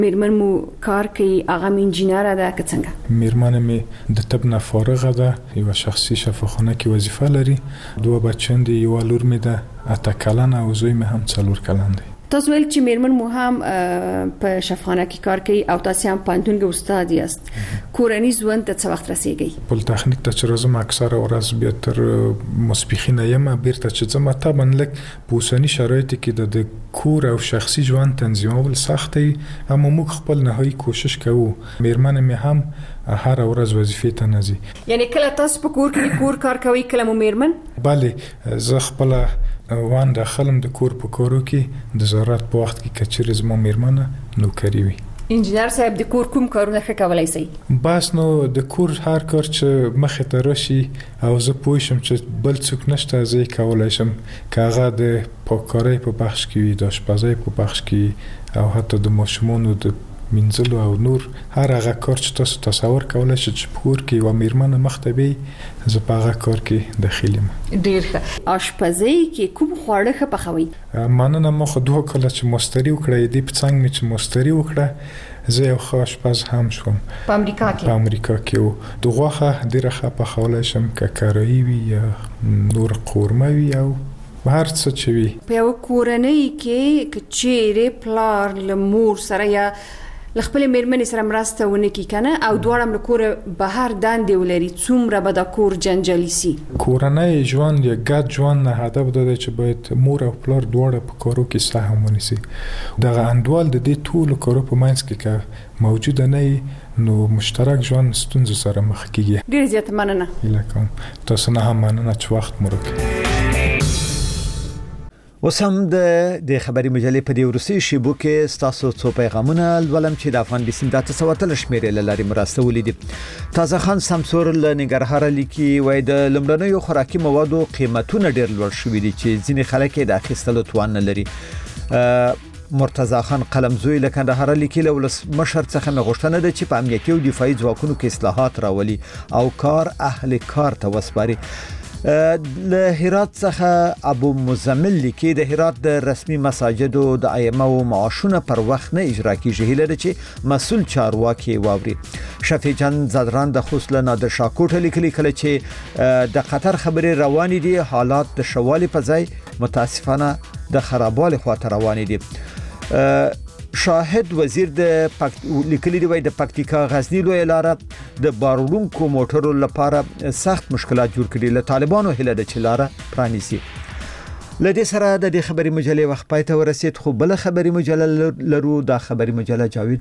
میرمن مو کار کوي، هغه انجینر ده که څنګه؟ میرمن می د طب نه فارغه ده، یو شخصي شفاخانه کې وظیفه لري، 2 بچیان دي، یو لور می ده 8 کلن او زوی می هم 4 کلن دی. تاسو ویل چې میرمن مو هم په شفاخانه کې کار کوي او تاسو هم پانتون کې استاد یاست. کورنی ژوند ته څه وخت رسیږئ؟ پولیتخنیک ته چې راځم اکثره ورځ بیا تر ماسپښین یم، بیرته چې ځم طبعا لږ په اوسني شرایطو کې د کور او شخصي ژوند تنظیمول سخت دی، اما موږ خپل نهایي کوشش کوو. میرمن می هم هر ورځ وظیفې ته نه ځي. یعنی کله تاسو په کور کې کور کار کوي، کله مو میرمن؟ بله، زه خپل وان داخلم د کور په کارو کې د ضرورت په وخت کې کچېرې زما میرمنه نوکري وي. انجینر صاحب د کور کوم کارونه ښه کولای شي؟ بس نو د کور هر کار چې مخې ته راشي او زه پوه شم چې بل څوک نشته، زه یې کولی شم، که هغه د پاککارۍ په بخش کې وي، د اشپزۍ په بخش کې او حتی د ماشومانو د منځلو او نور هر هغه کار چې تاسو تصور کولای شئ چې په کور کې یوه میرمن مخته وي، زه په هغه کار کې داخل یم. ډېر ښه. اشپزۍ کې کوم خواړه ښه پخوئ؟ مننه، ما خو 2 کاله چې ماستري وکړه، دې په څنګ مې چې ماستري وکړه، زه یو ښه اشپز هم شوم په امریکا کې. په امریکا کې و د غوښه ډېره ښه پخولی شم، که کراهي وي یا نور قورمه وي او هر څه چې وي. په یوه کورنۍ کې که چیرې پلار له مور سره یا له خپلې میرمنې سره مرسته ونه کړي که نه، او دواړه هم له کوره بهر دندې ولري، څومره به دا کور جنجالي سي؟ کورنۍ ژوند یا ګډ ژوند نه هدف دا دی چې باید مور او پلار دواړه په کارو کې سهم ونیسي. دغه انډول د دې ټولو کارو په منځ کې که موجوده نه وي، نو مشترک ژوند ستونزو سره مخ کېږي. ډېره زیاته مننه. هیله کوم تاسو نه هم مننه چې وخت مو راکړی. اوس هم د خبري مجلې په دې ورسي شیبو کې ستاسو څو پیغامونه ولوم چې د افغان بسم د تسوتل شمیرې لاري مرسته ولیدي. تازه خان سمسور له نګرهار لیکي وای د لمړنیو خوراکي موادو قیمتونه ډېر لوړ شوي دي چې ځینې خلک یې د اخیستلو توان نه لري. مرتضی خان قلمزوی له کندهار لیکي له مشر څخه مغشتنه ده چې په امنیتي او دفاعي ځواکونو کې اصلاحات راولي او کار اهل کار ته وسپاري. له هرات څخه ابو مزمل لیکي د هرات د رسمي مساجدو د ائمه او معاشونه پر وخت نه اجرا کیږي، هیله ده چې مسؤل چارواکي واوري. شفیع چند زدران د خوسله نادر شاکوټ لیکلي کله چې د قطر خبرې روان دي، حالات د شوالي په ځای متاسفانه د خرابوالي خواته روان دي. شاهد وزیر د لیکلي دی د پکتیکا غزنی لوی لاره د بارونکو موټرو لپاره سخت مشکلات جوړ کړي، له طالبانو هیله ده چې لاره پرانیسي. لدې سره د خبري مجلې وخت پای ته ورسید، خو بل خبري مجله لرو د خبري مجله جاوید